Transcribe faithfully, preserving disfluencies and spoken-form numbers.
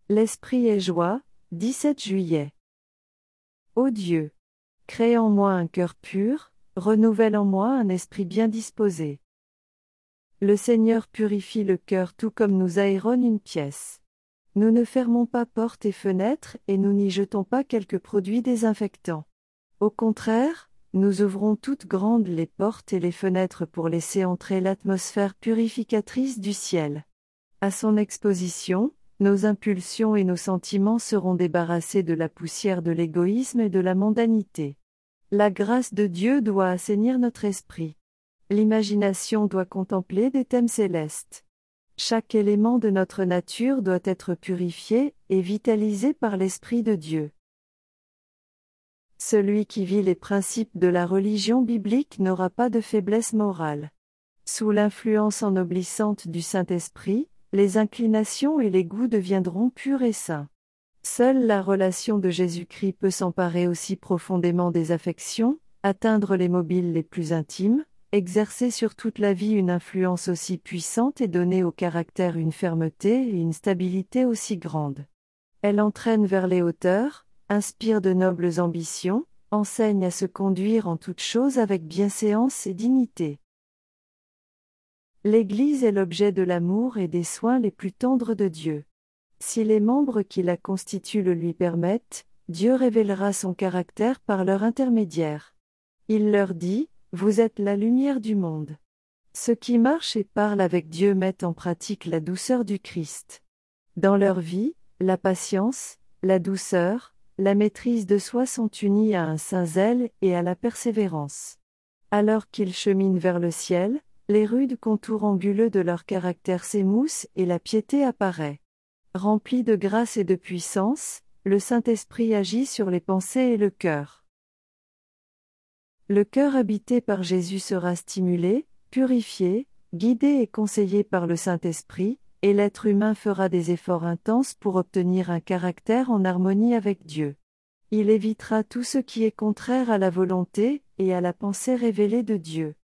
L'esprit est joie, dix-sept juillet. Ô Dieu! Crée en moi un cœur pur, renouvelle en moi un esprit bien disposé. Le Seigneur purifie le cœur tout comme nous aérone une pièce. Nous ne fermons pas portes et fenêtres et nous n'y jetons pas quelques produits désinfectants. Au contraire, nous ouvrons toutes grandes les portes et les fenêtres pour laisser entrer l'atmosphère purificatrice du ciel. À son exposition, nos impulsions et nos sentiments seront débarrassés de la poussière de l'égoïsme et de la mondanité. La grâce de Dieu doit assainir notre esprit. L'imagination doit contempler des thèmes célestes. Chaque élément de notre nature doit être purifié et vitalisé par l'Esprit de Dieu. Celui qui vit les principes de la religion biblique n'aura pas de faiblesse morale. Sous l'influence ennoblissante du Saint-Esprit, les inclinations et les goûts deviendront purs et saints. Seule la relation de Jésus-Christ peut s'emparer aussi profondément des affections, atteindre les mobiles les plus intimes, exercer sur toute la vie une influence aussi puissante et donner au caractère une fermeté et une stabilité aussi grandes. Elle entraîne vers les hauteurs, inspire de nobles ambitions, enseigne à se conduire en toutes choses avec bienséance et dignité. L'Église est l'objet de l'amour et des soins les plus tendres de Dieu. Si les membres qui la constituent le lui permettent, Dieu révélera son caractère par leur intermédiaire. Il leur dit: vous êtes la lumière du monde. Ceux qui marchent et parlent avec Dieu mettent en pratique la douceur du Christ. Dans leur vie, la patience, la douceur, la maîtrise de soi sont unies à un saint zèle et à la persévérance. Alors qu'ils cheminent vers le ciel, les rudes contours anguleux de leur caractère s'émoussent et la piété apparaît. Rempli de grâce et de puissance, le Saint-Esprit agit sur les pensées et le cœur. Le cœur habité par Jésus sera stimulé, purifié, guidé et conseillé par le Saint-Esprit, et l'être humain fera des efforts intenses pour obtenir un caractère en harmonie avec Dieu. Il évitera tout ce qui est contraire à la volonté et à la pensée révélée de Dieu.